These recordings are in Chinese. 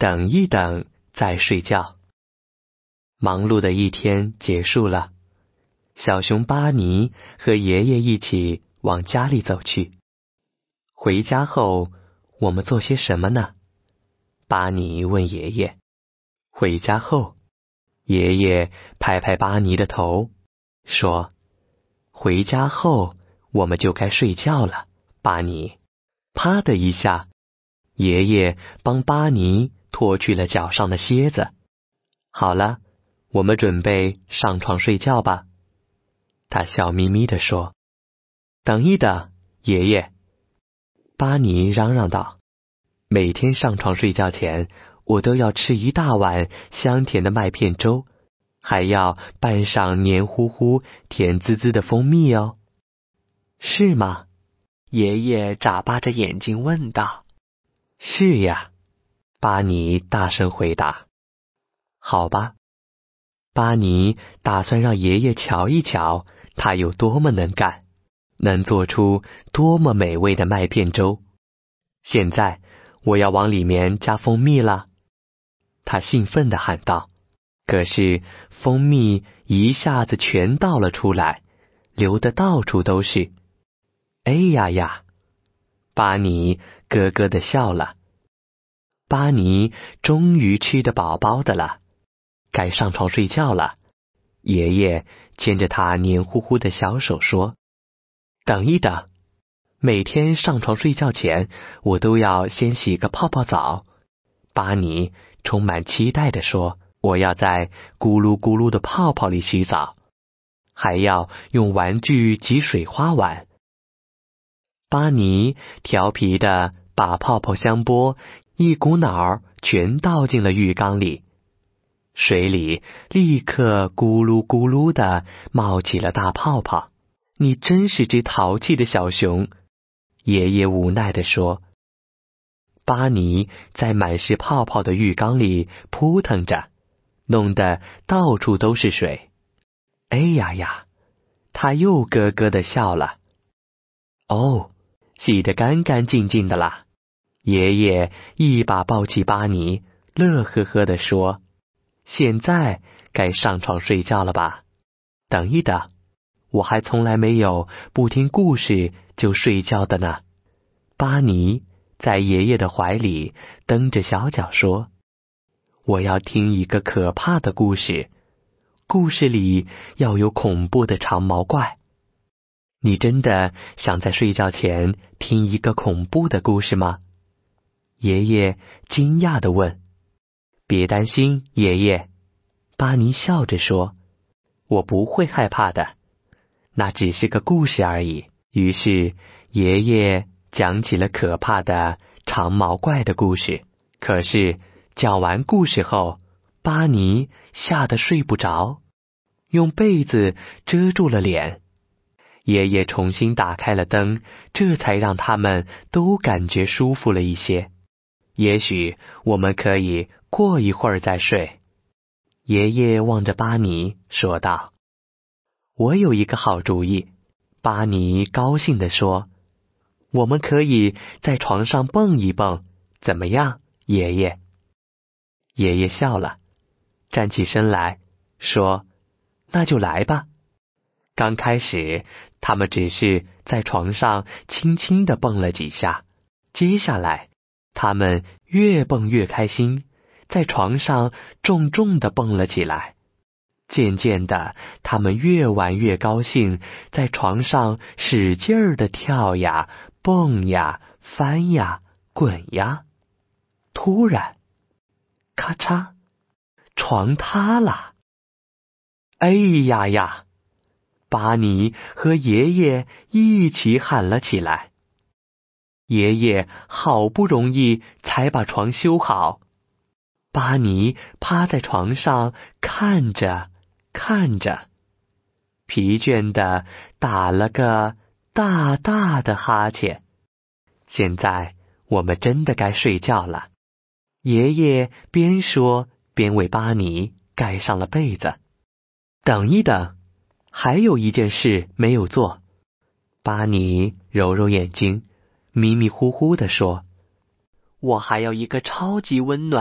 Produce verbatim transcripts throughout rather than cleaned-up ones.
等一等再睡觉。忙碌的一天结束了，小熊巴尼和爷爷一起往家里走去。回家后，我们做些什么呢？巴尼问爷爷。回家后，爷爷拍拍巴尼的头，说：回家后我们就该睡觉了，巴尼。啪的一下，爷爷帮巴尼脱去了脚上的靴子。好了，我们准备上床睡觉吧。他笑眯眯地说。等一等，爷爷。巴尼嚷嚷道。每天上床睡觉前，我都要吃一大碗香甜的麦片粥，还要拌上黏糊糊、甜滋滋的蜂蜜哦。是吗？爷爷眨巴着眼睛问道。是呀，巴尼大声回答。好吧，巴尼打算让爷爷瞧一瞧他有多么能干，能做出多么美味的麦片粥。现在我要往里面加蜂蜜了，他兴奋地喊道。可是蜂蜜一下子全倒了出来，流得到处都是。哎呀呀！巴尼咯咯地笑了。巴尼终于吃得饱饱的了，该上床睡觉了。爷爷牵着他黏糊糊的小手说：等一等，每天上床睡觉前，我都要先洗个泡泡澡。巴尼充满期待地说：我要在咕噜咕噜的泡泡里洗澡，还要用玩具挤水花玩。巴尼调皮地把泡泡香波一股脑全倒进了浴缸里，水里立刻咕噜咕噜地冒起了大泡泡。你真是只淘气的小熊，爷爷无奈地说。巴尼在满是泡泡的浴缸里扑腾着，弄得到处都是水。哎呀呀，他又咯咯地笑了。哦，洗得干干净净的啦。爷爷一把抱起巴尼，乐呵呵地说：现在该上床睡觉了吧？等一等，我还从来没有不听故事就睡觉的呢。巴尼在爷爷的怀里蹬着小脚说：我要听一个可怕的故事，故事里要有恐怖的长毛怪。你真的想在睡觉前听一个恐怖的故事吗？爷爷惊讶地问。别担心，爷爷，巴尼笑着说，我不会害怕的，那只是个故事而已。于是爷爷讲起了可怕的长毛怪的故事。可是讲完故事后，巴尼吓得睡不着，用被子遮住了脸。爷爷重新打开了灯，这才让他们都感觉舒服了一些。也许我们可以过一会儿再睡。爷爷望着巴尼说道。我有一个好主意，巴尼高兴地说，我们可以在床上蹦一蹦，怎么样，爷爷？爷爷笑了，站起身来说，那就来吧。刚开始他们只是在床上轻轻地蹦了几下，接下来他们越蹦越开心，在床上重重地蹦了起来。渐渐的，他们越玩越高兴，在床上使劲儿地跳呀蹦呀翻呀滚呀。突然咔嚓，床塌了。哎呀呀，巴尼和爷爷一起喊了起来。爷爷好不容易才把床修好，巴尼趴在床上看着看着，疲倦地打了个大大的哈欠。现在我们真的该睡觉了。爷爷边说边为巴尼盖上了被子。等一等，还有一件事没有做。巴尼揉揉眼睛，迷迷糊糊地说，我还要一个超级温暖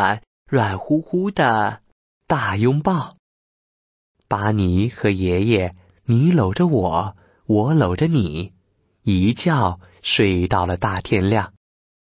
软乎乎的大拥抱。巴尼和爷爷，你搂着我，我搂着你，一觉睡到了大天亮。